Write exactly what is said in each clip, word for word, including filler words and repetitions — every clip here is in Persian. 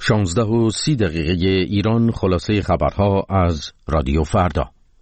شانزده و سی دقیقه ایران، خلاصه خبرها از رادیو فردا.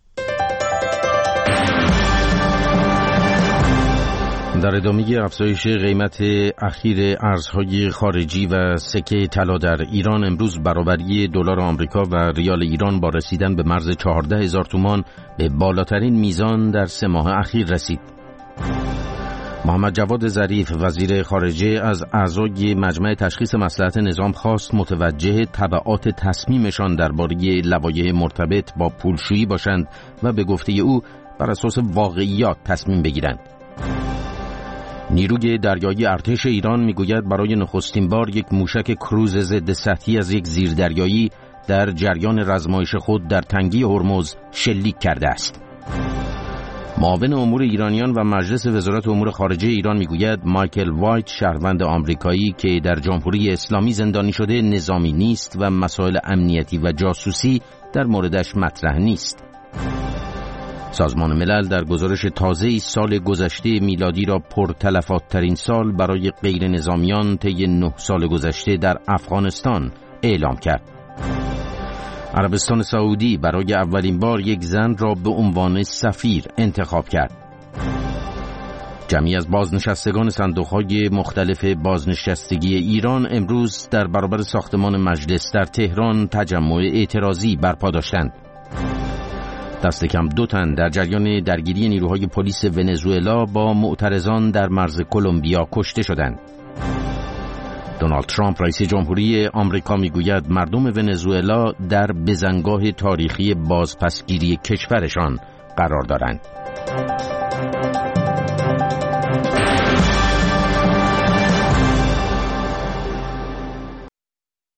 در ادامه افزایش قیمت اخیر ارزهای خارجی و سکه طلا در ایران، امروز برابری دلار آمریکا و ریال ایران با رسیدن به مرز چهارده هزار تومان به بالاترین میزان در سه ماه اخیر رسید. محمد جواد ظریف وزیر خارجه از اعضای مجمع تشخیص مصلحت نظام خواست متوجه تبعات تصمیمشان درباره لوایح مرتبط با پولشویی باشند و به گفته او بر اساس واقعیات تصمیم بگیرند. نیروی دریایی ارتش ایران میگوید برای نخستین بار یک موشک کروز ضد سطحی از یک زیردریایی در جریان رزمایش خود در تنگی هرمز شلیک کرده است. معاون امور ایرانیان و مجلس وزارت امور خارجه ایران میگوید مایکل وایت، شهروند آمریکایی که در جمهوری اسلامی زندانی شده، نظامی نیست و مسائل امنیتی و جاسوسی در موردش مطرح نیست. سازمان ملل در گزارش تازه‌ای سال گذشته میلادی را پرتلفات‌ترین سال برای غیر نظامیان طی نه سال گذشته در افغانستان اعلام کرد. عربستان سعودی برای اولین بار یک زن را به عنوان سفیر انتخاب کرد. جمعی از بازنشستگان صندوق‌های مختلف بازنشستگی ایران امروز در برابر ساختمان مجلس در تهران تجمع اعتراضی برپا داشتند. دست کم دو تن در جریان درگیری نیروهای پلیس ونزوئلا با معترضان در مرز کلمبیا کشته شدند. دونالد ترامپ رئیس جمهوری آمریکا میگوید مردم ونزوئلا در بزنگاه تاریخی بازپسگیری کشورشان قرار دارند.